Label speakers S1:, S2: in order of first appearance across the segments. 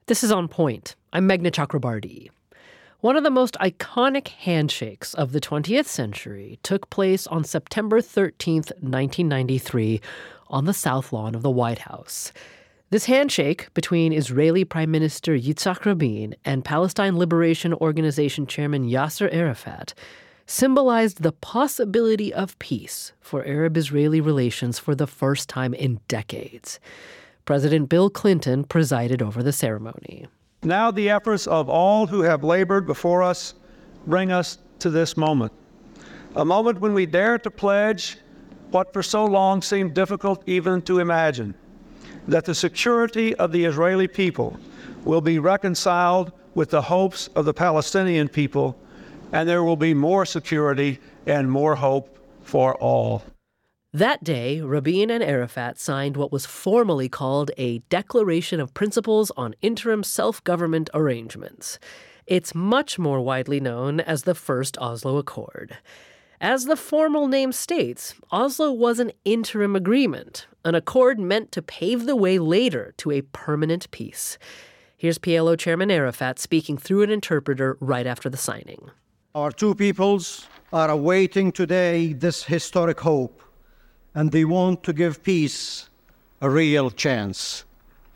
S1: This is On Point. I'm Meghna Chakrabarti. One of the most iconic handshakes of the 20th century took place on September 13th, 1993, on the South Lawn of the White House. This handshake between Israeli Prime Minister Yitzhak Rabin and Palestine Liberation Organization Chairman Yasser Arafat symbolized the possibility of peace for Arab-Israeli relations for the first time in decades. President Bill Clinton presided over the ceremony.
S2: Now the efforts of all who have labored before us bring us to this moment, a moment when we dare to pledge what for so long seemed difficult even to imagine, that the security of the Israeli people will be reconciled with the hopes of the Palestinian people, and there will be more security and more hope for all.
S1: That day, Rabin and Arafat signed what was formally called a Declaration of Principles on Interim Self-Government Arrangements. It's much more widely known as the First Oslo Accord. As the formal name states, Oslo was an interim agreement, an accord meant to pave the way later to a permanent peace. Here's PLO Chairman Arafat speaking through an interpreter right after the signing.
S3: Our two peoples are awaiting today this historic hope, and they want to give peace a real chance.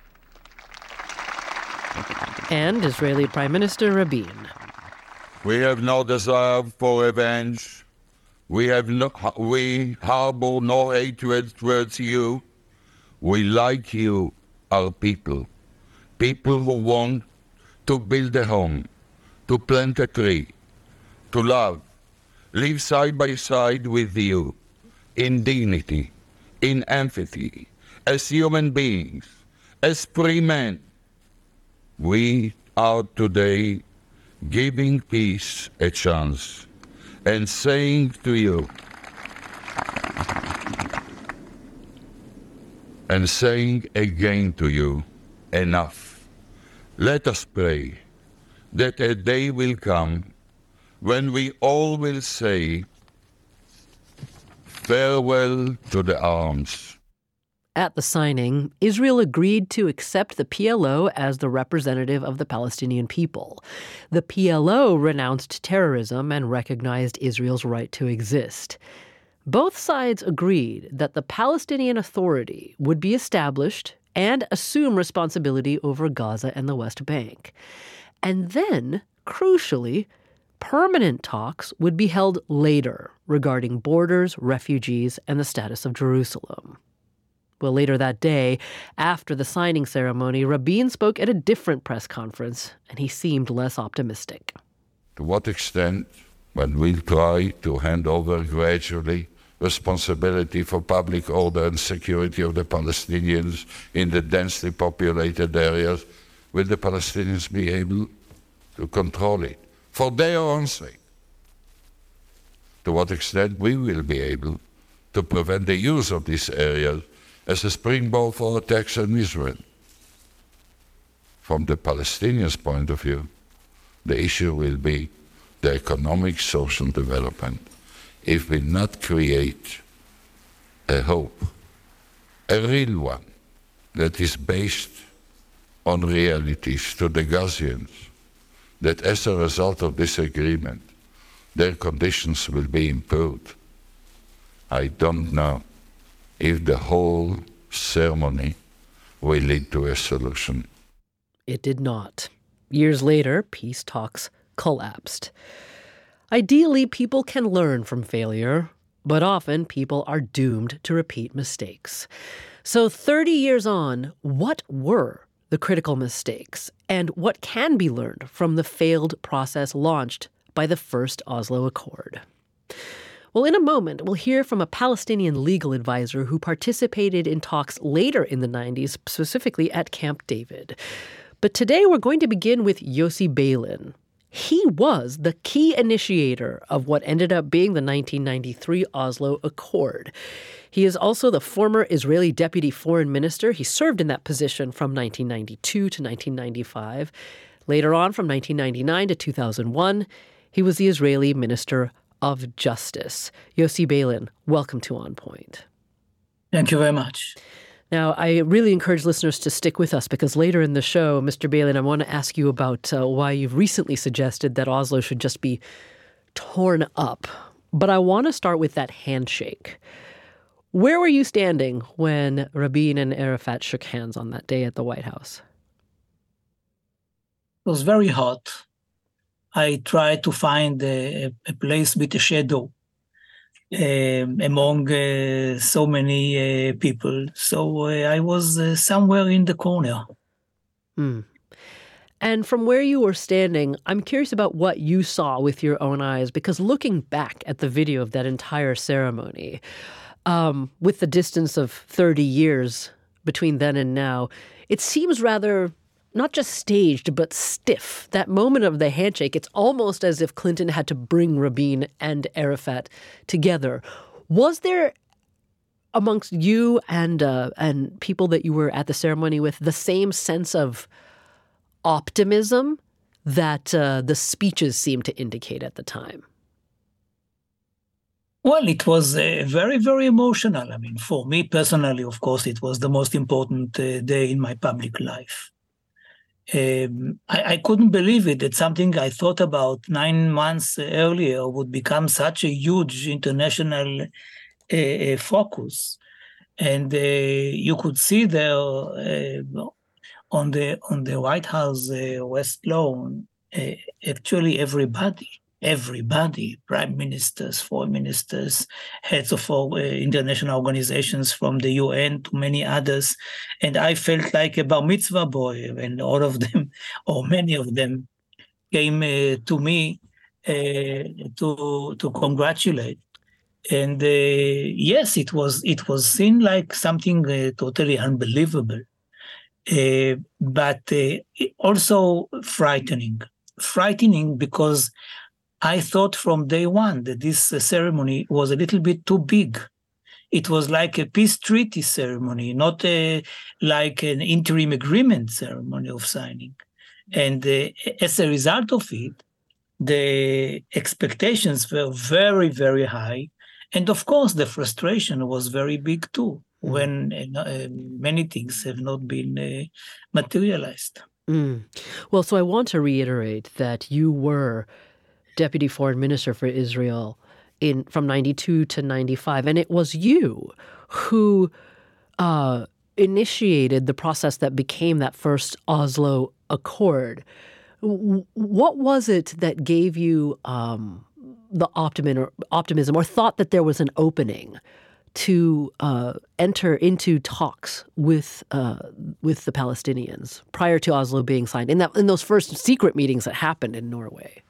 S1: And Israeli Prime Minister Rabin.
S4: We have no desire for revenge. We harbor no hatred towards you. We like you, our people. People who want to build a home, to plant a tree, to love, live side by side with you, in dignity, in empathy, as human beings, as free men. We are today giving peace a chance and saying to you, and saying again to you, enough. Let us pray that a day will come when we all will say, farewell to the arms.
S1: At the signing, Israel agreed to accept the PLO as the representative of the Palestinian people. The PLO renounced terrorism and recognized Israel's right to exist. Both sides agreed that the Palestinian Authority would be established and assume responsibility over Gaza and the West Bank. And then, crucially, permanent talks would be held later regarding borders, refugees, and the status of Jerusalem. Well, later that day, after the signing ceremony, Rabin spoke at a different press conference, and he seemed less optimistic.
S4: To what extent, when we'll try to hand over gradually responsibility for public order and security of the Palestinians in the densely populated areas, will the Palestinians be able to control it for their own sake? To what extent we will be able to prevent the use of these areas as a springboard for attacks on Israel? From the Palestinians' point of view, the issue will be the economic, social development. If we not create a hope, a real one, that is based on realities to the Gazians, that as a result of this agreement, their conditions will be improved, I don't know if the whole ceremony will lead to a solution.
S1: It did not. Years later, peace talks collapsed. Ideally, people can learn from failure, but often people are doomed to repeat mistakes. So 30 years on, what were the critical mistakes, and what can be learned from the failed process launched by the First Oslo Accord? Well, in a moment, we'll hear from a Palestinian legal advisor who participated in talks later in the 90s, specifically at Camp David. But today we're going to begin with Yossi Beilin. He was the key initiator of what ended up being the 1993 Oslo Accord. He is also the former Israeli deputy foreign minister. He served in that position from 1992 to 1995. Later on, from 1999 to 2001, he was the Israeli Minister of Justice. Yossi Beilin, welcome to On Point.
S5: Thank you very much.
S1: Now, I really encourage listeners to stick with us because later in the show, Mr. Beilin, I want to ask you about why you've recently suggested that Oslo should just be torn up. But I want to start with that handshake. Where were you standing when Rabin and Arafat shook hands on that day at the White House?
S5: It was very hot. I tried to find a place with a shadow among so many people. So I was somewhere in the corner.
S1: Mm. And from where you were standing, I'm curious about what you saw with your own eyes, because looking back at the video of that entire ceremony, with the distance of 30 years between then and now, it seems rather not just staged, but stiff. That moment of the handshake, it's almost as if Clinton had to bring Rabin and Arafat together. Was there amongst you and people that you were at the ceremony with the same sense of optimism that the speeches seemed to indicate at the time?
S5: Well, it was very, very emotional. I mean, for me personally, of course, it was the most important day in my public life. I couldn't believe it that something I thought about 9 months earlier would become such a huge international focus. And you could see there on the White House West Lawn, actually everybody, prime ministers, foreign ministers, heads of international organizations from the UN to many others. And I felt like a bar mitzvah boy, and all of them, or many of them, came to me to congratulate. And yes, it was seen like something totally unbelievable, but also frightening because I thought from day one that this ceremony was a little bit too big. It was like a peace treaty ceremony, not like an interim agreement ceremony of signing. And as a result of it, the expectations were very, very high. And of course, the frustration was very big too, when many things have not been materialized.
S1: Mm. Well, so I want to reiterate that you were Deputy Foreign Minister for Israel from 92 to 95. And it was you who initiated the process that became that first Oslo Accord. What was it that gave you the optimism or thought that there was an opening to enter into talks with the Palestinians prior to Oslo being signed, in those first secret meetings that happened in Norway?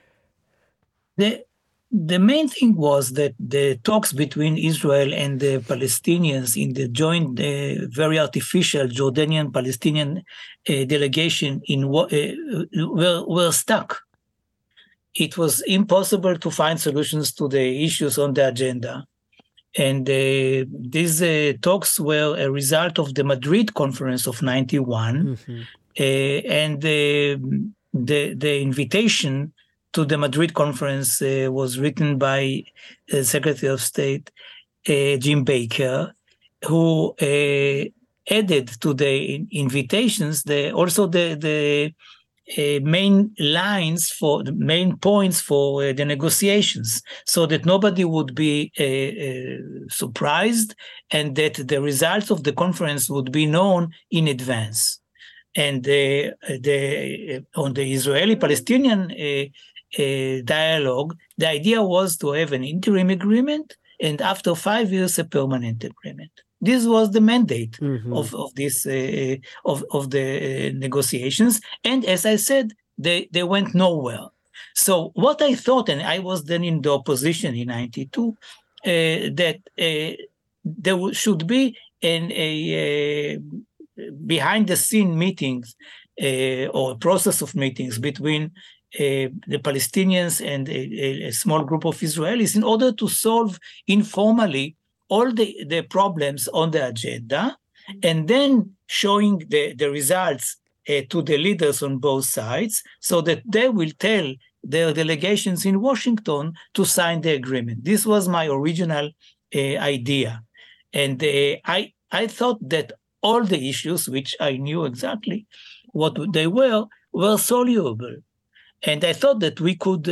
S5: The main thing was that the talks between Israel and the Palestinians in the joint, very artificial Jordanian-Palestinian delegation were stuck. It was impossible to find solutions to the issues on the agenda. And these talks were a result of the Madrid conference of 91. Mm-hmm. And the invitation to the Madrid conference was written by Secretary of State Jim Baker, who added to the invitations also the main lines for the main points for the negotiations, so that nobody would be surprised and that the results of the conference would be known in advance. And on the Israeli-Palestinian dialogue, the idea was to have an interim agreement and after 5 years a permanent agreement. This was the mandate of this of the negotiations, and as I said, they went nowhere. So what I thought, and I was then in the opposition in 92, that there should be a behind the scene meetings or a process of meetings between the Palestinians and a small group of Israelis in order to solve informally all the problems on the agenda, and then showing the results to the leaders on both sides so that they will tell their delegations in Washington to sign the agreement. This was my original idea. And I thought that all the issues, which I knew exactly what they were soluble. And I thought that we could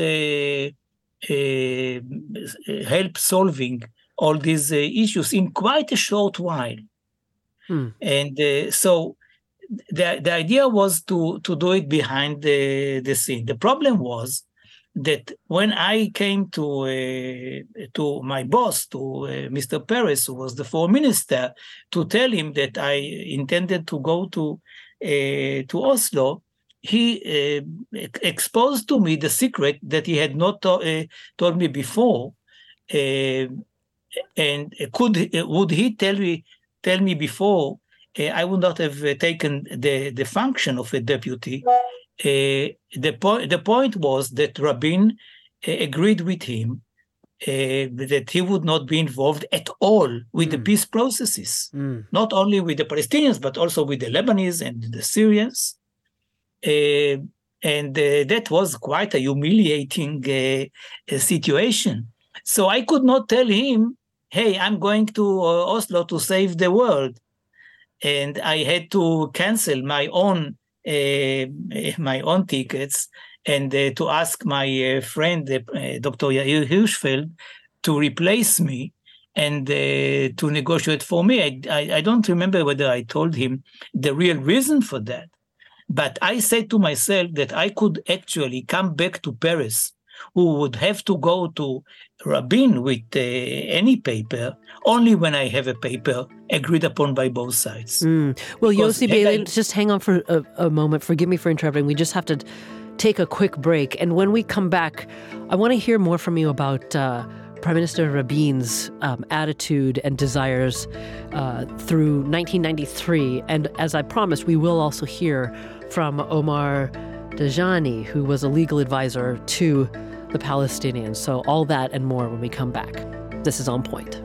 S5: help solving all these issues in quite a short while. And so the idea was to do it behind the scene. The problem was that when I came to my boss, to Mr. Peres, who was the foreign minister, to tell him that I intended to go to Oslo, he exposed to me the secret that he had not told me before. And would he tell me before, I would not have taken the function of a deputy. The point was that Rabin agreed with him that he would not be involved at all with the peace processes, not only with the Palestinians, but also with the Lebanese and the Syrians. And that was quite a humiliating situation. So I could not tell him, hey, I'm going to Oslo to save the world. And I had to cancel my own tickets and to ask my friend, Dr. Yair Hirschfeld, to replace me and to negotiate for me. I don't remember whether I told him the real reason for that. But I said to myself that I could actually come back to Paris, who would have to go to Rabin with any paper, only when I have a paper agreed upon by both sides.
S1: Well, Yossi Beilin, just hang on for a moment. Forgive me for interrupting. We just have to take a quick break. And when we come back, I want to hear more from you about Prime Minister Rabin's attitude and desires through 1993. And as I promised, we will also hear from Omar Dajani, who was a legal advisor to the Palestinians. So all that and more when we come back. This is On Point.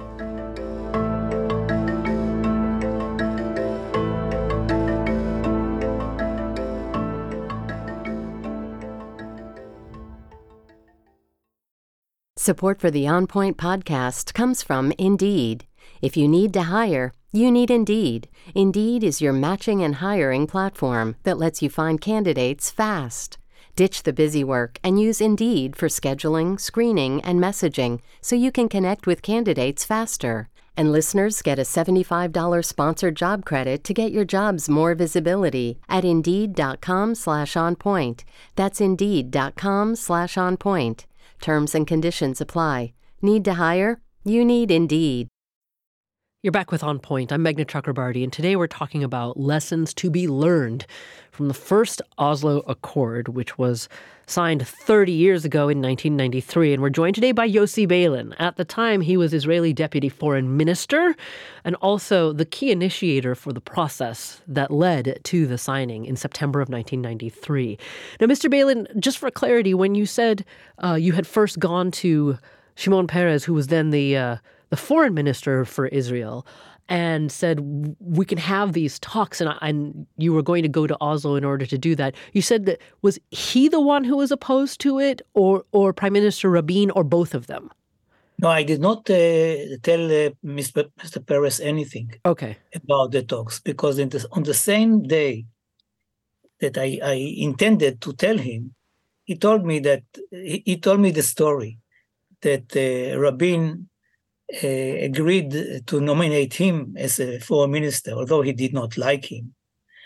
S6: Support for the On Point podcast comes from Indeed. If you need to hire, you need Indeed. Indeed is your matching and hiring platform that lets you find candidates fast. Ditch the busy work and use Indeed for scheduling, screening, and messaging so you can connect with candidates faster. And listeners get a $75 sponsored job credit to get your jobs more visibility at Indeed.com/onpoint. That's Indeed.com/onpoint. Terms and conditions apply. Need to hire? You need Indeed.
S1: You're back with On Point. I'm Meghna Chakrabarti, and today we're talking about lessons to be learned from the first Oslo Accord, which was signed 30 years ago in 1993. And we're joined today by Yossi Beilin. At the time, he was Israeli Deputy Foreign Minister and also the key initiator for the process that led to the signing in September of 1993. Now, Mr. Beilin, just for clarity, when you said you had first gone to Shimon Peres, who was then the foreign minister for Israel, and said, we can have these talks, and you were going to go to Oslo in order to do that. You said that, was he the one who was opposed to it, or Prime Minister Rabin, or both of them?
S5: No, I did not tell Mr. Peres anything about the talks, because on the same day that I intended to tell him, he told me the story that Rabin agreed to nominate him as a foreign minister, although he did not like him,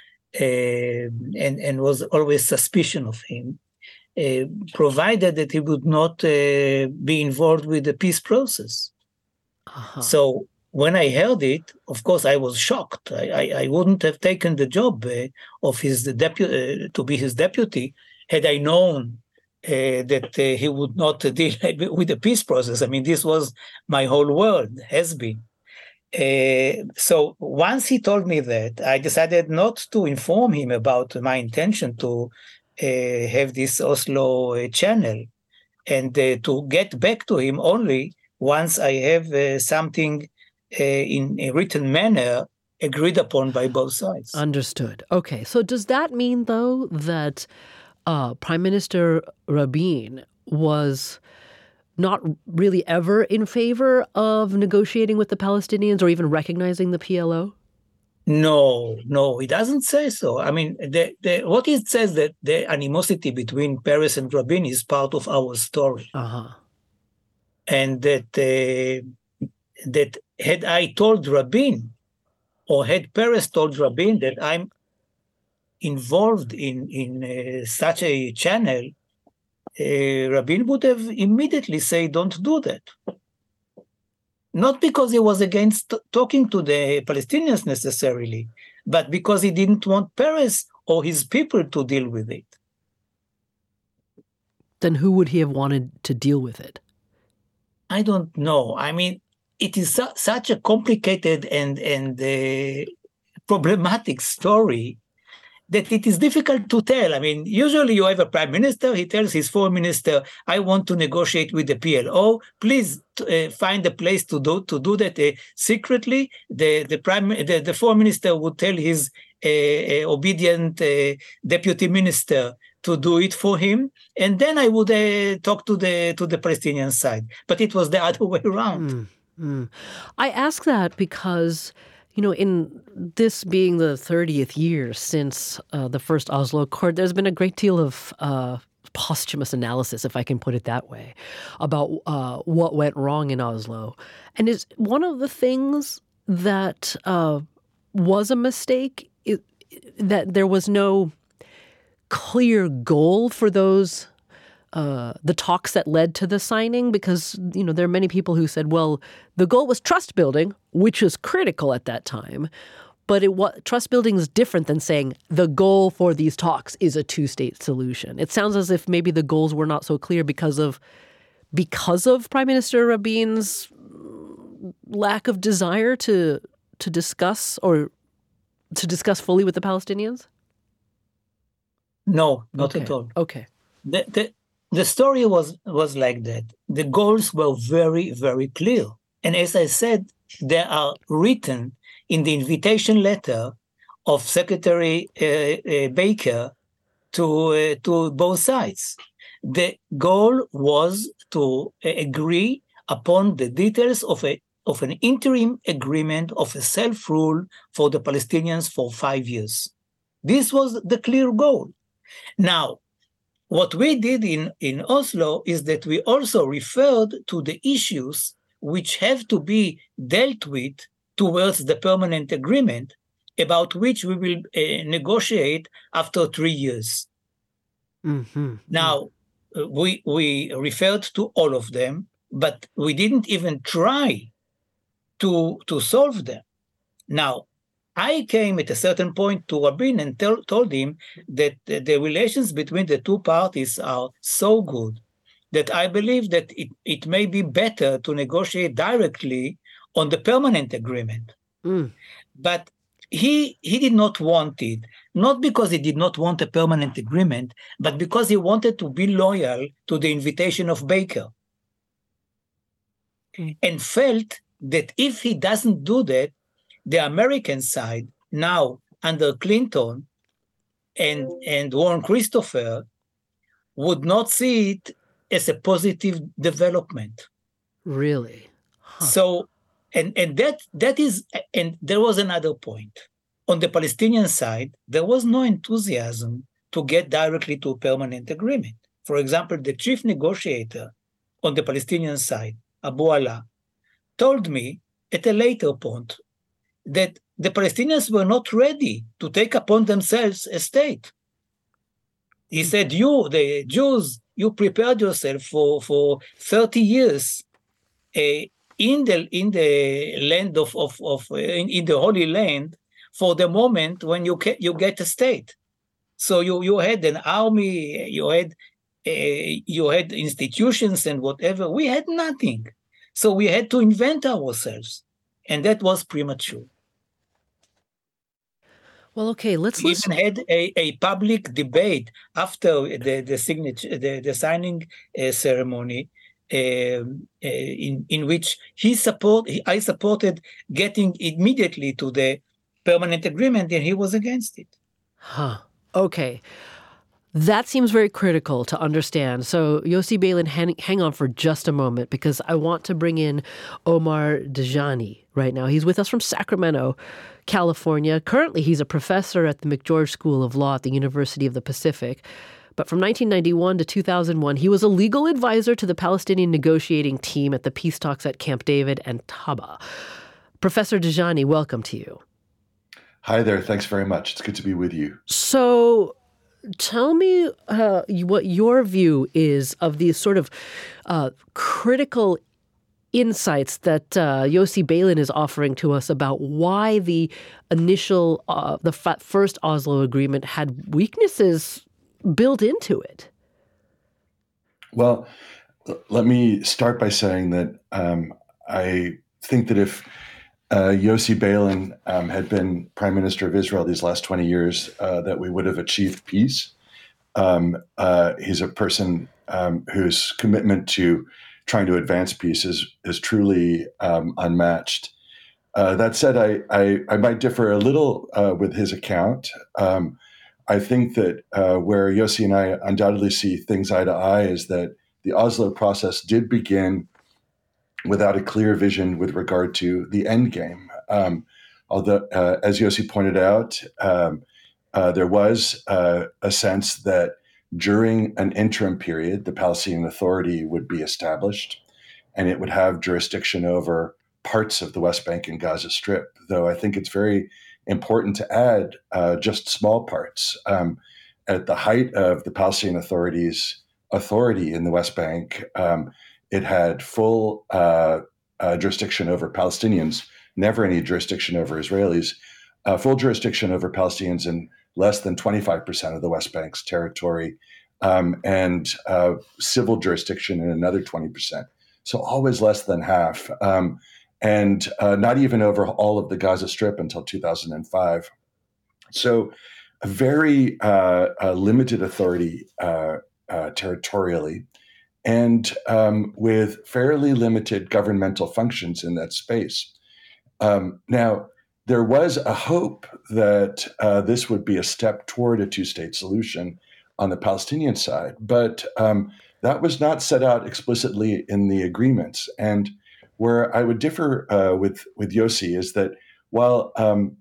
S5: and was always suspicion of him, provided that he would not be involved with the peace process. So when I heard it, of course, I was shocked. I wouldn't have taken the job of his deputy to be his deputy had I known that he would not deal with the peace process. I mean, this was my whole world, has been. So once he told me that, I decided not to inform him about my intention to have this Oslo channel, and to get back to him only once I have something in a written manner agreed upon by both sides.
S1: Understood. Okay. So does that mean, though, that Prime Minister Rabin was not really ever in favor of negotiating with the Palestinians or even recognizing the PLO?
S5: No, it doesn't say so. I mean, what it says that the animosity between Peres and Rabin is part of our story, and that had I told Rabin, or had Peres told Rabin that I'm involved in such a channel, Rabin would have immediately said, "Don't do that." Not because he was against talking to the Palestinians necessarily, but because he didn't want Peres or his people to deal with it.
S1: Then who would he have wanted to deal with it?
S5: I don't know. I mean, it is such a complicated and problematic story that it is difficult to tell. I mean, usually you have a prime minister, he tells his foreign minister, I want to negotiate with the PLO, please find a place to do that secretly. The foreign minister would tell his obedient deputy minister to do it for him, and then I would talk to the Palestinian side. But it was the other way around.
S1: I ask that because, in this being the 30th year since the first Oslo Accord, there's been a great deal of posthumous analysis, if I can put it that way, about what went wrong in Oslo. And is one of the things that was a mistake that there was no clear goal for those the talks that led to the signing, because, there are many people who said, well, the goal was trust building, which was critical at that time. But trust building is different than saying the goal for these talks is a two-state solution. It sounds as if maybe the goals were not so clear because of Prime Minister Rabin's lack of desire to discuss fully with the Palestinians?
S5: No, not at all.
S1: Okay.
S5: The story was like that. The goals were very, very clear. And as I said, they are written in the invitation letter of Secretary Baker to both sides. The goal was to agree upon the details of an interim agreement of a self-rule for the Palestinians for 5 years. This was the clear goal. Now, what we did in Oslo is that we also referred to the issues which have to be dealt with towards the permanent agreement, about which we will negotiate after 3 years. Mm-hmm. Now, we referred to all of them, but we didn't even try to solve them. Now, I came at a certain point to Rabin and told him that the relations between the two parties are so good that I believe that it may be better to negotiate directly on the permanent agreement. But he did not want it, not because he did not want a permanent agreement, but because he wanted to be loyal to the invitation of Baker. And felt that if he doesn't do that, the American side, now under Clinton and Warren Christopher, would not see it as a positive development.
S1: Really? Huh.
S5: So, and that is, and there was another point. On the Palestinian side, there was no enthusiasm to get directly to a permanent agreement. For example, the chief negotiator on the Palestinian side, Abu Ala, told me at a later point that the Palestinians were not ready to take upon themselves a state. He said, you, the Jews, you prepared yourself for 30 years in the land in the Holy Land for the moment when you get a state. So you had an army, you had institutions and whatever. We had nothing. So we had to invent ourselves. And that was premature.
S1: Well, okay, let's
S5: listen. We even had a public debate after the signature, the signing ceremony, in which I supported getting immediately to the permanent agreement, and he was against it.
S1: Huh. Okay. That seems very critical to understand. So, Yossi Beilin, hang on for just a moment, because I want to bring in Omar Dajani right now. He's with us from Sacramento, California. Currently, he's a professor at the McGeorge School of Law at the University of the Pacific. But from 1991 to 2001, he was a legal advisor to the Palestinian negotiating team at the peace talks at Camp David and Taba. Professor Dajani, welcome to you.
S7: Hi there. Thanks very much. It's good to be with you.
S1: So tell me what your view is of these sort of critical insights that Yossi Beilin is offering to us about why the initial, first Oslo Agreement had weaknesses built into it.
S7: Well, let me start by saying that I think that if Yossi Beilin had been Prime Minister of Israel these last 20 years, that we would have achieved peace. He's a person whose commitment to trying to advance peace is truly unmatched. That said, I might differ a little with his account. I think that where Yossi and I undoubtedly see things eye to eye is that the Oslo process did begin without a clear vision with regard to the end game. Although, as Yossi pointed out, there was a sense that during an interim period, the Palestinian Authority would be established, and it would have jurisdiction over parts of the West Bank and Gaza Strip, though I think it's very important to add just small parts. At the height of the Palestinian Authority's authority in the West Bank, it had full jurisdiction over Palestinians, never any jurisdiction over Israelis, full jurisdiction over Palestinians in less than 25% of the West Bank's territory, and civil jurisdiction in another 20%. So always less than half. And not even over all of the Gaza Strip until 2005. So a very limited authority territorially, and with fairly limited governmental functions in that space. Now, there was a hope that this would be a step toward a two-state solution on the Palestinian side, but that was not set out explicitly in the agreements. And where I would differ with Yossi is that while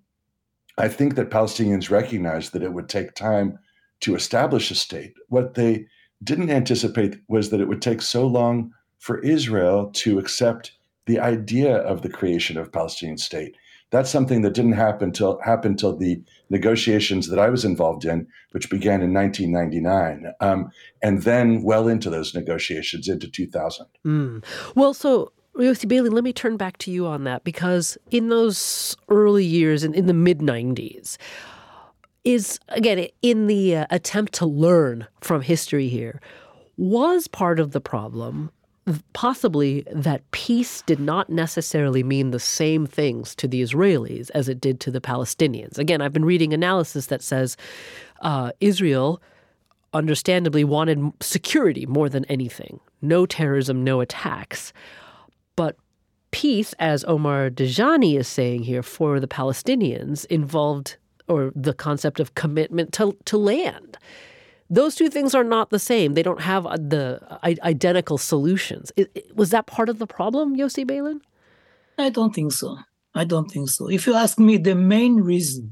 S7: I think that Palestinians recognized that it would take time to establish a state, what they didn't anticipate was that it would take so long for Israel to accept the idea of the creation of a Palestinian state. That's something that didn't happen till the negotiations that I was involved in, which began in 1999, and then well into those negotiations into 2000.
S1: Well, so Yossi Beilin, let me turn back to you on that, because in those early years, in the mid-90s, is, again, in the attempt to learn from history here, was part of the problem possibly that peace did not necessarily mean the same things to the Israelis as it did to the Palestinians? Again, I've been reading analysis that says Israel understandably wanted security more than anything. No terrorism, no attacks. But peace, as Omar Dajani is saying here, for the Palestinians involved, or the concept of commitment to land. Those two things are not the same. They don't have the identical solutions. Was that part of the problem, Yossi Beilin?
S5: I don't think so. If you ask me, the main reason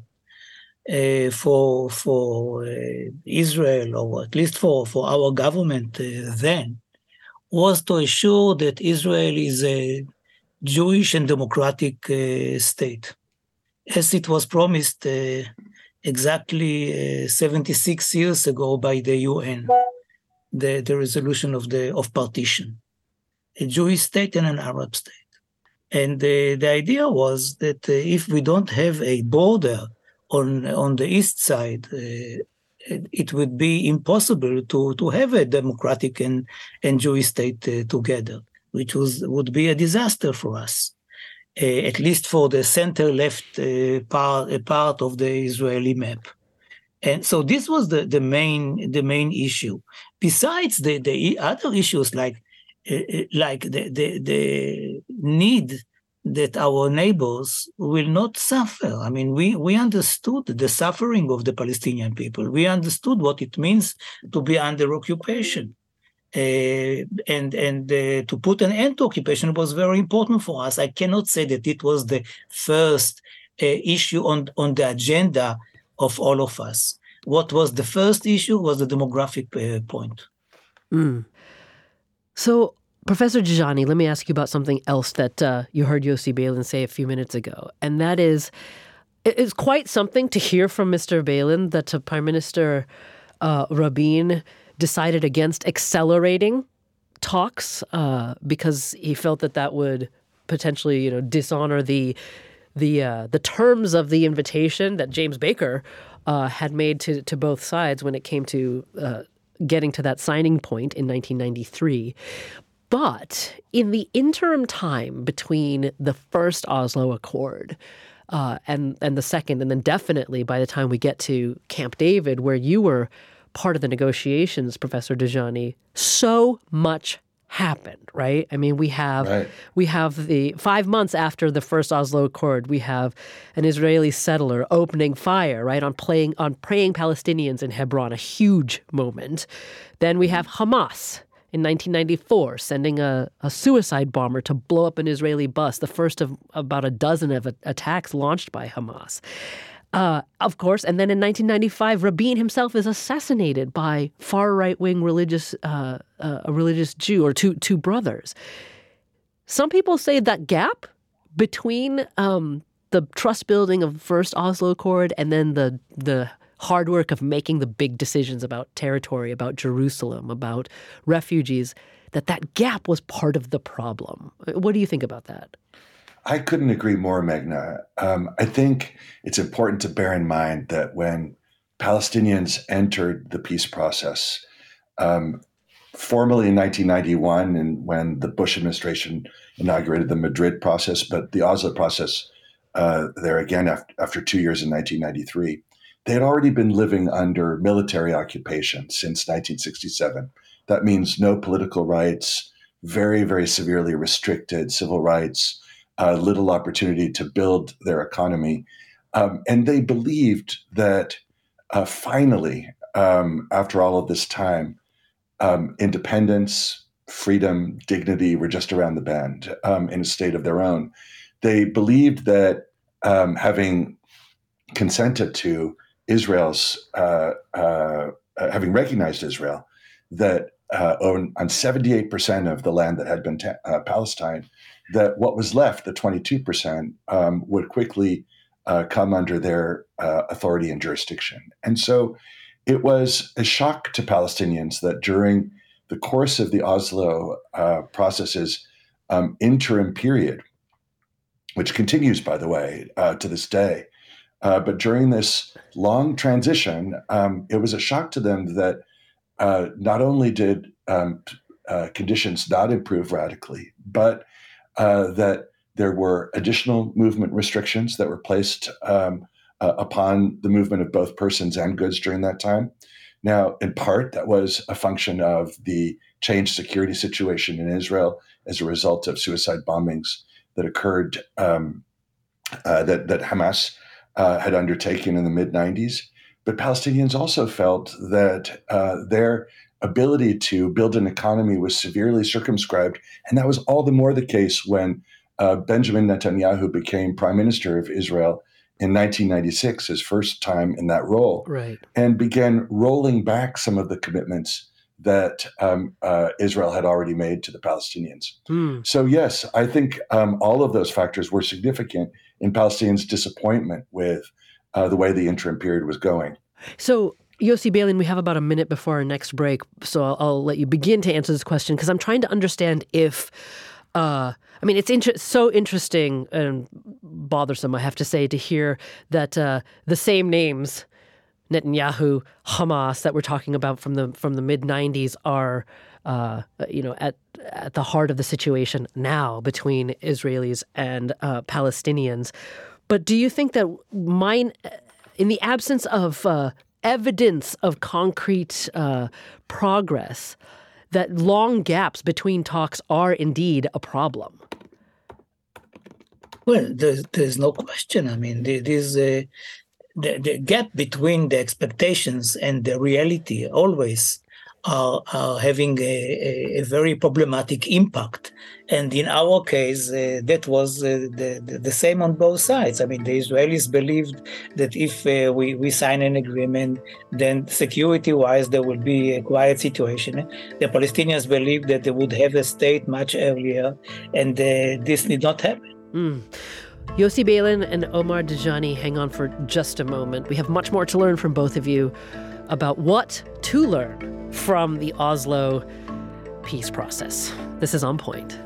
S5: for Israel, or at least for our government then, was to assure that Israel is a Jewish and democratic state, as it was promised exactly 76 years ago by the UN, the resolution of partition, a Jewish state and an Arab state. And the idea was that if we don't have a border on the east side, it would be impossible to have a democratic and Jewish state together, which would be a disaster for us, at least for the center-left part of the Israeli map. And so this was the main issue. Besides the other issues like the need that our neighbors will not suffer. I mean, we understood the suffering of the Palestinian people. We understood what it means to be under occupation. And to put an end to occupation was very important for us. I cannot say that it was the first issue on the agenda of all of us. What was the first issue was the demographic point.
S1: So, Professor Jajani, let me ask you about something else that you heard Yossi Beilin say a few minutes ago, and that is, it's quite something to hear from Mr. Beilin that Prime Minister Rabin decided against accelerating talks because he felt that would potentially, dishonor the terms of the invitation that James Baker had made to both sides when it came to getting to that signing point in 1993. But in the interim time between the first Oslo Accord and the second, and then definitely by the time we get to Camp David, where you were part of the negotiations, Professor Dajani, so much happened, right? I mean, we have the 5 months after the first Oslo Accord, we have an Israeli settler opening fire, right, on praying Palestinians in Hebron, a huge moment. Then we have Hamas in 1994 sending a suicide bomber to blow up an Israeli bus, the first of about a dozen of attacks launched by Hamas. Of course, and then in 1995, Rabin himself is assassinated by far right-wing a religious Jew, or two brothers. Some people say that gap between the trust building of first Oslo Accord and then the hard work of making the big decisions about territory, about Jerusalem, about refugees, that gap was part of the problem. What do you think about that?
S7: I couldn't agree more, Meghna. I think it's important to bear in mind that when Palestinians entered the peace process, formally in 1991, and when the Bush administration inaugurated the Madrid process, but the Oslo process there again after 2 years in 1993, they had already been living under military occupation since 1967. That means no political rights, very, very severely restricted civil rights, little opportunity to build their economy. And they believed that finally, after all of this time, independence, freedom, dignity were just around the bend in a state of their own. They believed that having consented to Israel's, having recognized Israel, that on 78% of the land that had been Palestine, that what was left, the 22%, would quickly come under their authority and jurisdiction. And so it was a shock to Palestinians that during the course of the Oslo process's interim period, which continues, by the way, to this day, but during this long transition, it was a shock to them that not only did conditions not improve radically, but that there were additional movement restrictions that were placed upon the movement of both persons and goods during that time. Now, in part, that was a function of the changed security situation in Israel as a result of suicide bombings that occurred, that Hamas had undertaken in the mid-90s. But Palestinians also felt that their ability to build an economy was severely circumscribed. And that was all the more the case when Benjamin Netanyahu became prime minister of Israel in 1996, his first time in that role,
S1: right,
S7: and began rolling back some of the commitments that Israel had already made to the Palestinians. So yes, I think all of those factors were significant in Palestinians' disappointment with the way the interim period was going. So,
S1: Yossi Beilin, we have about a minute before our next break, so I'll let you begin to answer this question, because I'm trying to understand if, it's so interesting and bothersome, I have to say, to hear that the same names, Netanyahu, Hamas, that we're talking about from the mid-90s are, at the heart of the situation now between Israelis and Palestinians. But do you think that in the absence of evidence of concrete progress, that long gaps between talks are indeed a problem?
S5: Well, there's no question. I mean, the gap between the expectations and the reality always are having a very problematic impact. And in our case, that was the same on both sides. I mean, the Israelis believed that if we sign an agreement, then security-wise, there will be a quiet situation. The Palestinians believed that they would have a state much earlier, and this did not happen.
S1: Yossi Beilin and Omar Dajani, hang on for just a moment. We have much more to learn from both of you about what to learn from the Oslo peace process. This is On Point.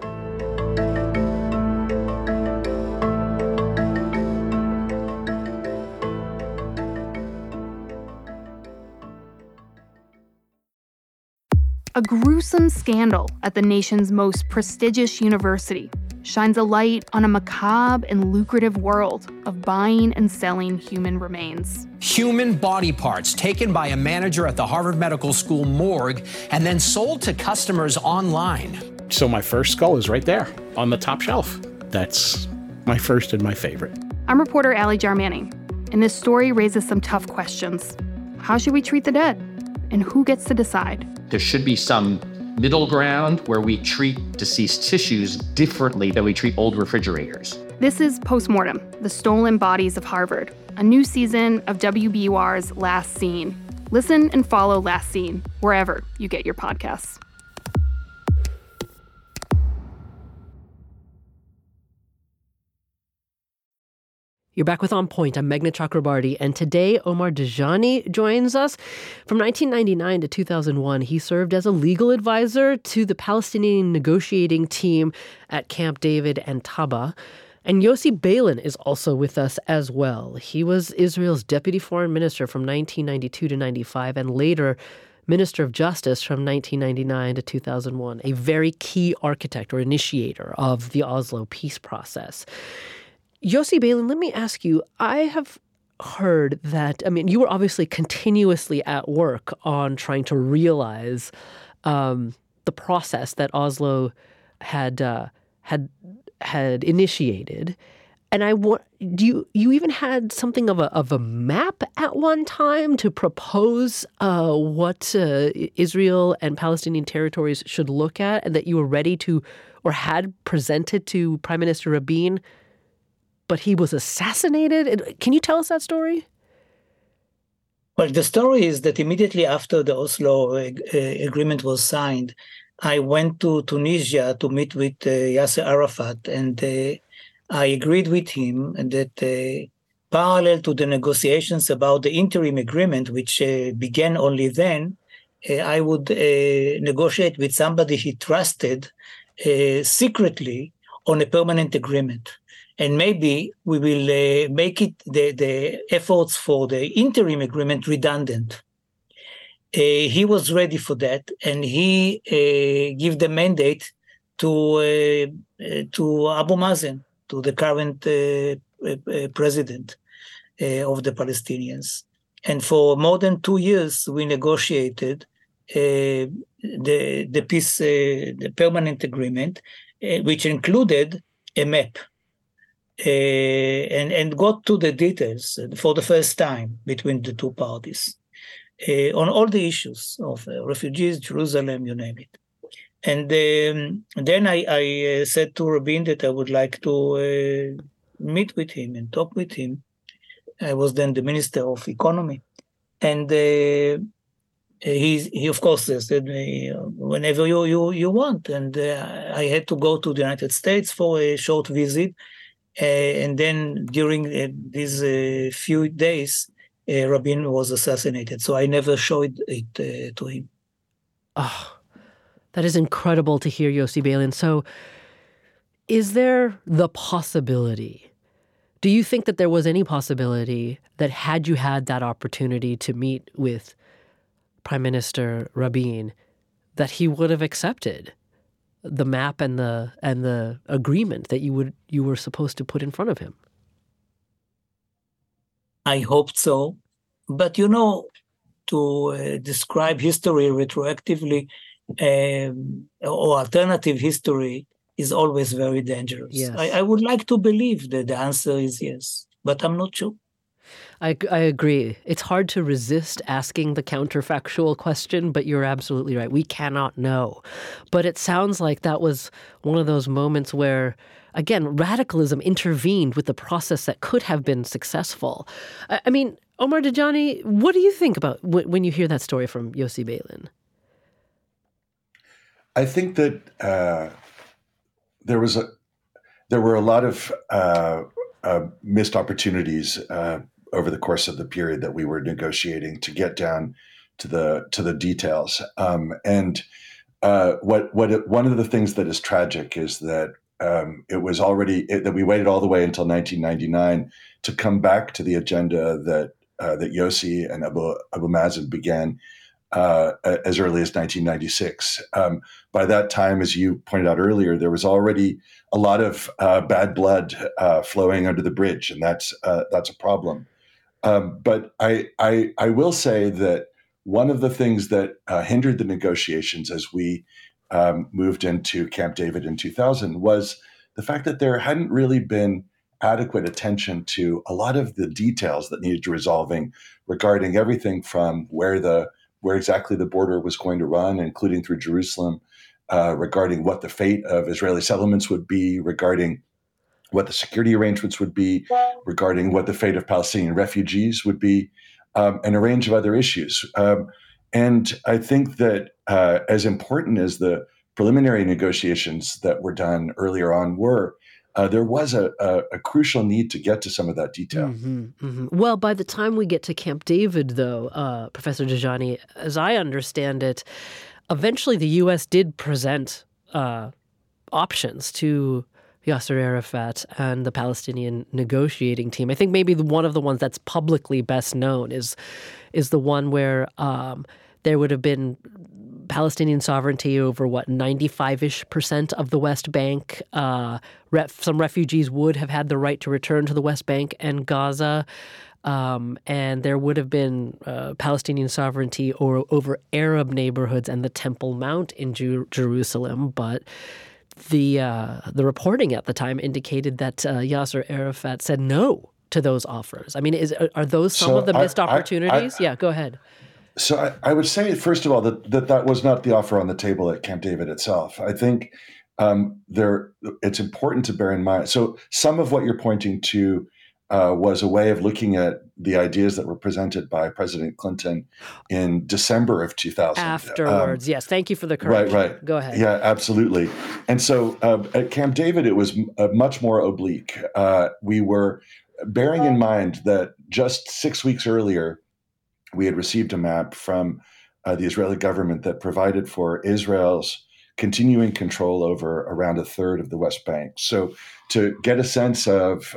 S8: A gruesome scandal at the nation's most prestigious university shines a light on a macabre and lucrative world of buying and selling human remains.
S9: Human body parts taken by a manager at the Harvard Medical School morgue and then sold to customers online.
S10: So my first skull is right there on the top shelf. That's my first and my favorite.
S8: I'm reporter Ali Jarmani, and this story raises some tough questions. How should we treat the dead? And who gets to decide?
S11: There should be some middle ground where we treat deceased tissues differently than we treat old refrigerators.
S8: This is Postmortem, the Stolen Bodies of Harvard, a new season of WBUR's Last Scene. Listen and follow Last Scene wherever you get your podcasts.
S1: You're back with On Point. I'm Meghna Chakrabarti, and today Omar Dajani joins us. From 1999 to 2001, he served as a legal advisor to the Palestinian negotiating team at Camp David and Taba. And Yossi Beilin is also with us as well. He was Israel's deputy foreign minister from 1992 to 95, and later Minister of Justice from 1999 to 2001, a very key architect or initiator of the Oslo peace process. Yossi Beilin, let me ask you, I have heard that, you were obviously continuously at work on trying to realize the process that Oslo had initiated. And you even had something of a map at one time to propose what Israel and Palestinian territories should look at, and that you were ready to, or had presented to Prime Minister Rabin, but he was assassinated. Can you tell us that story?
S5: Well, the story is that immediately after the Oslo agreement was signed, I went to Tunisia to meet with Yasser Arafat, and I agreed with him that parallel to the negotiations about the interim agreement, which began only then, I would negotiate with somebody he trusted secretly on a permanent agreement. And maybe we will make it the efforts for the interim agreement redundant. He was ready for that, and he gave the mandate to Abu Mazen, to the current president of the Palestinians. And for more than 2 years, we negotiated the peace, the permanent agreement, which included a map. And got to the details for the first time between the two parties on all the issues of refugees, Jerusalem, you name it. And then I said to Rabin that I would like to meet with him and talk with him. I was then the Minister of Economy. And he of course said, whenever you want. And I had to go to the United States for a short visit. And then during these few days, Rabin was assassinated. So I never showed it to him.
S1: Oh, that is incredible to hear, Yossi Beilin. So is there the possibility, do you think that there was any possibility that had you had that opportunity to meet with Prime Minister Rabin, that he would have accepted the map and the agreement that you were supposed to put in front of him?
S5: I hoped so, but to describe history retroactively or alternative history is always very dangerous.
S1: Yes.
S5: I would like to believe that the answer is yes, but I'm not sure.
S1: I agree. It's hard to resist asking the counterfactual question, but you're absolutely right. We cannot know. But it sounds like that was one of those moments where, again, radicalism intervened with the process that could have been successful. I mean, Omar Dajani, what do you think about when you hear that story from Yossi Beilin?
S7: I think that there were a lot of missed opportunities over the course of the period that we were negotiating to get down to the details. And one of the things that is tragic is that it was that we waited all the way until 1999 to come back to the agenda that Yossi and Abu Mazen began as early as 1996. By that time, as you pointed out earlier, there was already a lot of bad blood flowing under the bridge, and that's a problem. But I will say that one of the things that hindered the negotiations as we moved into Camp David in 2000 was the fact that there hadn't really been adequate attention to a lot of the details that needed resolving regarding everything from where exactly the border was going to run, including through Jerusalem, regarding what the fate of Israeli settlements would be, regarding what the security arrangements would be, regarding what the fate of Palestinian refugees would be, and a range of other issues. And I think that as important as the preliminary negotiations that were done earlier on were, there was a crucial need to get to some of that detail.
S1: Mm-hmm, mm-hmm. Well, by the time we get to Camp David, though, Professor Dajani, as I understand it, eventually the U.S. did present options to Yasser Arafat and the Palestinian negotiating team. I think maybe one of the ones that's publicly best known is the one where there would have been Palestinian sovereignty over 95-ish% of the West Bank. Some refugees would have had the right to return to the West Bank and Gaza. And there would have been Palestinian sovereignty over Arab neighborhoods and the Temple Mount in Jerusalem. But the reporting at the time indicated that Yasser Arafat said no to those offers. I mean, are those some of the missed opportunities? Yeah, go ahead.
S7: So I would say, first of all, that was not the offer on the table at Camp David itself. I think it's important to bear in mind. So some of what you're pointing to was a way of looking at the ideas that were presented by President Clinton in December of 2000.
S1: Afterwards, yes. Thank you for the correction.
S7: Right.
S1: Go ahead.
S7: Yeah, absolutely. And so at Camp David, it was much more oblique. We were bearing in mind that just 6 weeks earlier, we had received a map from the Israeli government that provided for Israel's continuing control over around a third of the West Bank. So to get a sense of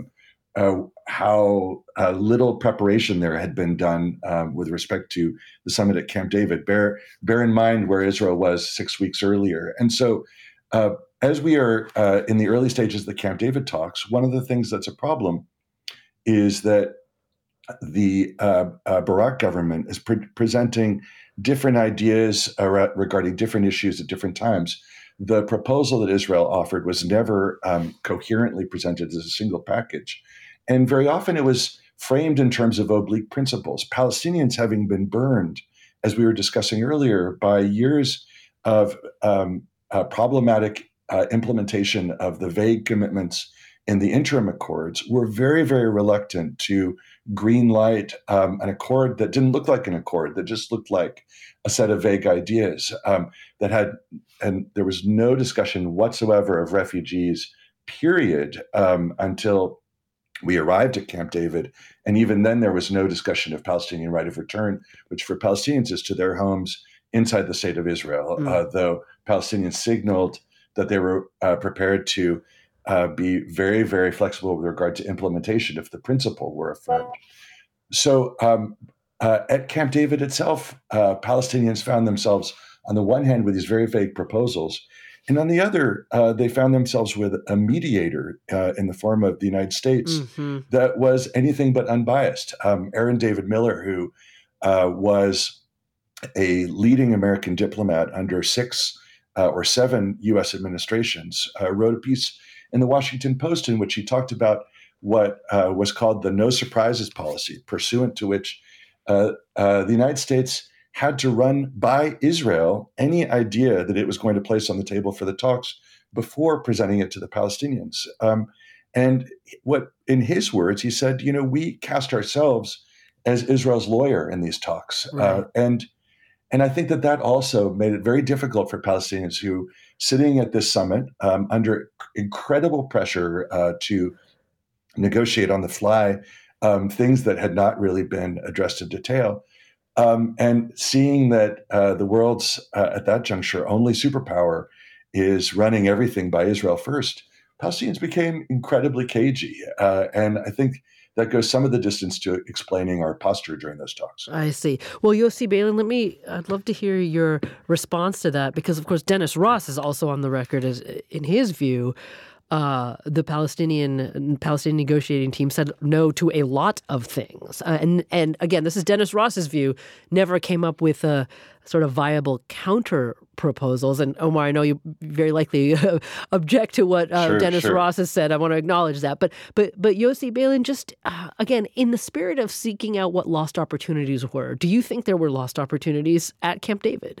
S7: how little preparation there had been done with respect to the summit at Camp David, bear in mind where Israel was 6 weeks earlier. And so as we are in the early stages of the Camp David talks, one of the things that's a problem is that the Barak government is presenting different ideas regarding different issues at different times. The proposal that Israel offered was never coherently presented as a single package. And very often it was framed in terms of oblique principles. Palestinians having been burned, as we were discussing earlier, by years of problematic implementation of the vague commitments in the interim accords, were very, very reluctant to green light an accord that didn't look like an accord, that just looked like a set of vague ideas and there was no discussion whatsoever of refugees, period, until we arrived at Camp David. And even then, there was no discussion of Palestinian right of return, which for Palestinians is to their homes inside the state of Israel, though Palestinians signaled that they were prepared to be very, very flexible with regard to implementation if the principle were affirmed. So at Camp David itself, Palestinians found themselves, on the one hand, with these very vague proposals, and on the other, they found themselves with a mediator in the form of the United States that was anything but unbiased. Aaron David Miller, who was a leading American diplomat under 6 or 7 U.S. administrations, wrote a piece in the Washington Post in which he talked about what was called the no surprises policy, pursuant to which the United States had to run by Israel any idea that it was going to place on the table for the talks before presenting it to the Palestinians. And what, in his words, he said, we cast ourselves as Israel's lawyer in these talks.
S1: Right.
S7: And I think that also made it very difficult for Palestinians who, sitting at this summit under incredible pressure to negotiate on the fly things that had not really been addressed in detail, and seeing that the world's, at that juncture, only superpower is running everything by Israel first, Palestinians became incredibly cagey. And I think that goes some of the distance to explaining our posture during those talks.
S1: I see. Well, Yossi Beilin, I'd love to hear your response to that, because, of course, Dennis Ross is also on the record as, in his view, the Palestinian negotiating team said no to a lot of things. And again, this is Dennis Ross's view, never came up with a sort of viable counter proposals. And Omar, I know you very likely object to what Dennis Ross has said. I want to acknowledge that. But Yossi Beilin, just again, in the spirit of seeking out what lost opportunities were, do you think there were lost opportunities at Camp David?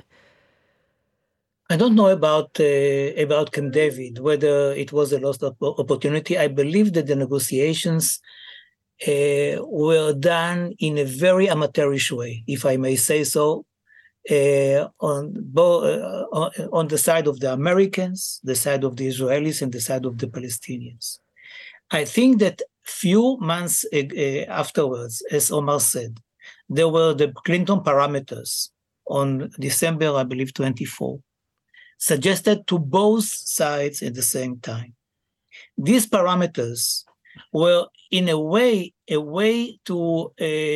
S5: I don't know about Camp David, whether it was a lost opportunity. I believe that the negotiations were done in a very amateurish way, if I may say so, on the side of the Americans, the side of the Israelis, and the side of the Palestinians. I think that few months afterwards, as Omar said, there were the Clinton parameters on December, I believe, 24. Suggested to both sides at the same time. These parameters were, in a way to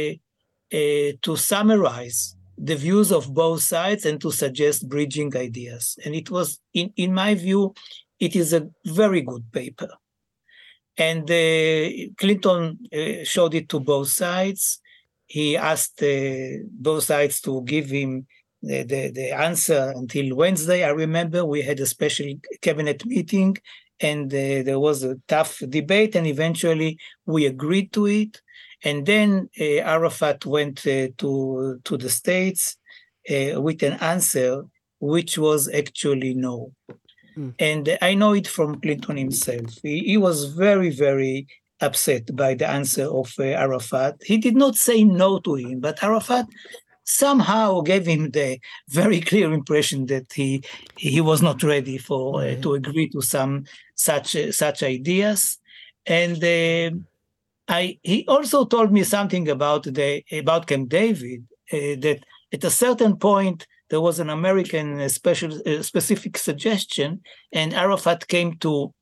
S5: summarize the views of both sides and to suggest bridging ideas. And it was, in my view, it is a very good paper. And Clinton showed it to both sides. He asked both sides to give him the answer until Wednesday. I remember we had a special cabinet meeting, and there was a tough debate, and eventually we agreed to it. And then Arafat went to the States with an answer which was actually no. And I know it from Clinton himself. He was very, very upset by the answer of Arafat. He did not say no to him, but Arafat somehow gave him the very clear impression that he was not ready to agree to some such ideas. And he also told me something about Camp David, that at a certain point there was an American specific suggestion, and Arafat came to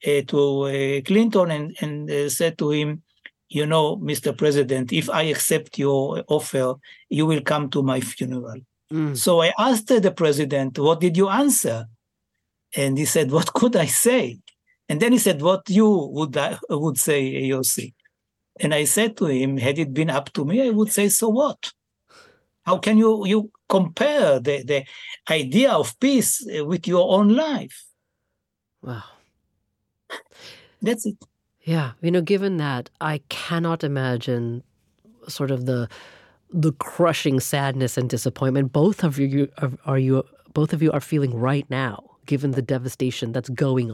S5: Clinton and said to him, Mr. President, if I accept your offer, you will come to my funeral. So I asked the president, what did you answer? And he said, what could I say? And then he said, what you would say, Yossi. And I said to him, had it been up to me, I would say, so what? How can you compare the idea of peace with your own life?
S1: Wow.
S5: That's it.
S1: Yeah, given that, I cannot imagine sort of the crushing sadness and disappointment both of you are feeling right now, given the devastation that's going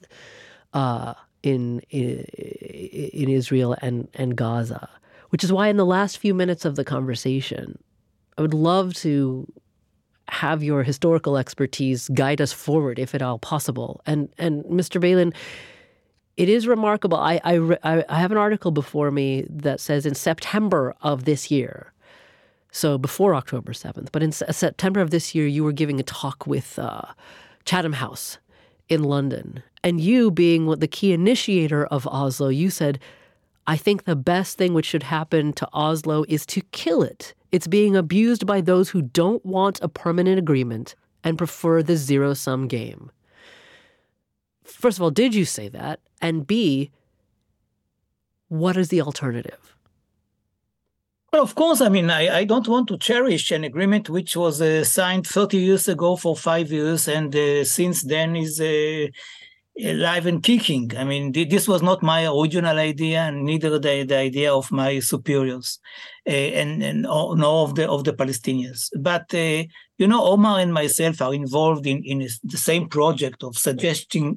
S1: on in Israel and Gaza. Which is why in the last few minutes of the conversation, I would love to have your historical expertise guide us forward, if at all possible. And Mr. Beilin, it is remarkable. I have an article before me that says in September of this year, so before October 7th, but in September of this year, you were giving a talk with Chatham House in London. And you, being the key initiator of Oslo, you said, I think the best thing which should happen to Oslo is to kill it. It's being abused by those who don't want a permanent agreement and prefer the zero-sum game. First of all, did you say that? And B, what is the alternative?
S5: Well, of course, I mean, I don't want to cherish an agreement which was signed 30 years ago for 5 years and since then is alive and kicking. I mean, this was not my original idea and neither the idea of my superiors nor of the Palestinians. But, Omar and myself are involved in the same project of suggesting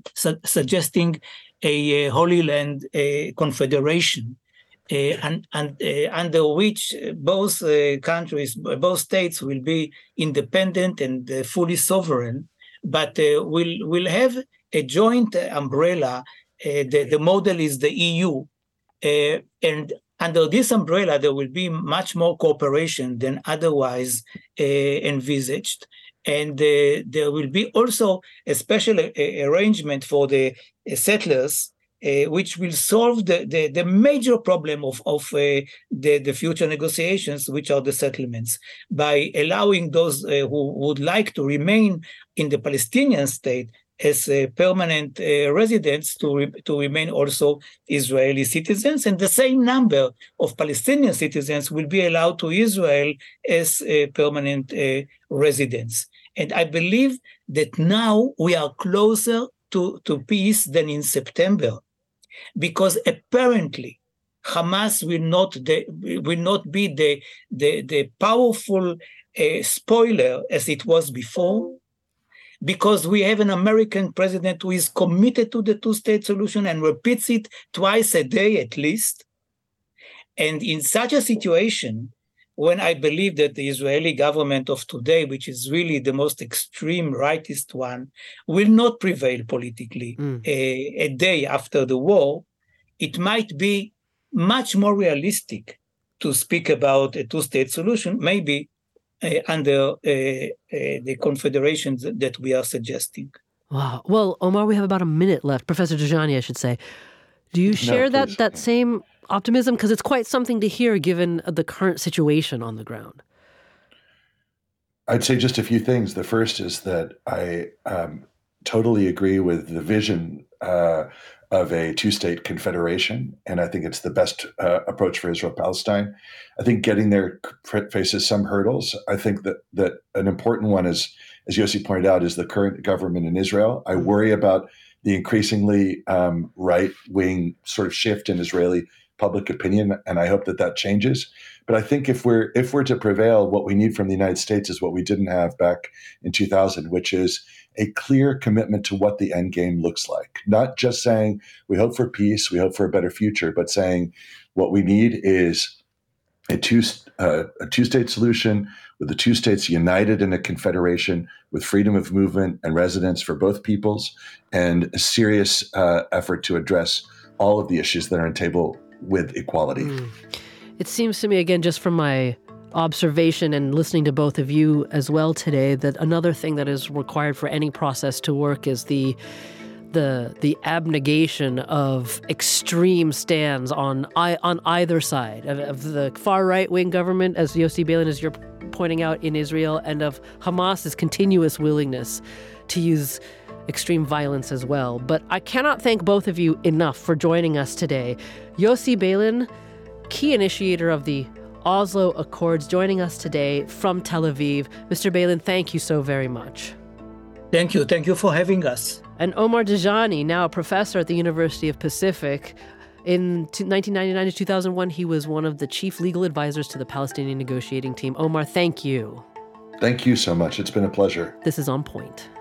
S5: a Holy Land confederation. And under which both countries, both states will be independent and fully sovereign, but will have a joint umbrella. The model is the EU, and under this umbrella there will be much more cooperation than otherwise envisaged. And there will be also a special arrangement for the settlers, which will solve the major problem of the future negotiations, which are the settlements, by allowing those who would like to remain in the Palestinian state as permanent residents to remain also Israeli citizens, and the same number of Palestinian citizens will be allowed to Israel as permanent residents. And I believe that now we are closer to peace than in September, because apparently Hamas will not be the powerful spoiler as it was before, because we have an American president who is committed to the two-state solution and repeats it twice a day at least. And in such a situation, when I believe that the Israeli government of today, which is really the most extreme rightist one, will not prevail politically a day after the war, it might be much more realistic to speak about a two-state solution, maybe under the confederations that we are suggesting.
S1: Wow. Well, Omar, we have about a minute left. Professor Dajani, I should say. Do you share that same optimism? Because it's quite something to hear given the current situation on the ground.
S7: I'd say just a few things. The first is that I totally agree with the vision of a two-state confederation, and I think it's the best approach for Israel-Palestine. I think getting there faces some hurdles. I think that an important one is, as Yossi pointed out, is the current government in Israel. I worry about the increasingly right-wing sort of shift in Israeli public opinion, and I hope that changes. But I think if we're to prevail, what we need from the United States is what we didn't have back in 2000, which is a clear commitment to what the end game looks like. Not just saying we hope for peace, we hope for a better future, but saying what we need is a two-state solution with the two states united in a confederation with freedom of movement and residence for both peoples, and a serious effort to address all of the issues that are on the table with equality.
S1: It seems to me, again, just from my observation and listening to both of you as well today, that another thing that is required for any process to work is the abnegation of extreme stands on either side of the far right-wing government, as Yossi Beilin, as you're pointing out, in Israel, and of Hamas's continuous willingness to use extreme violence as well. But I cannot thank both of you enough for joining us today. Yossi Beilin, key initiator of the Oslo Accords, joining us today from Tel Aviv. Mr. Beilin, thank you so very much.
S5: Thank you. Thank you for having us.
S1: And Omar Dajani, now a professor at the University of Pacific. In 1999 to 2001, he was one of the chief legal advisors to the Palestinian negotiating team. Omar, thank you.
S7: Thank you so much. It's been a pleasure.
S1: This is On Point.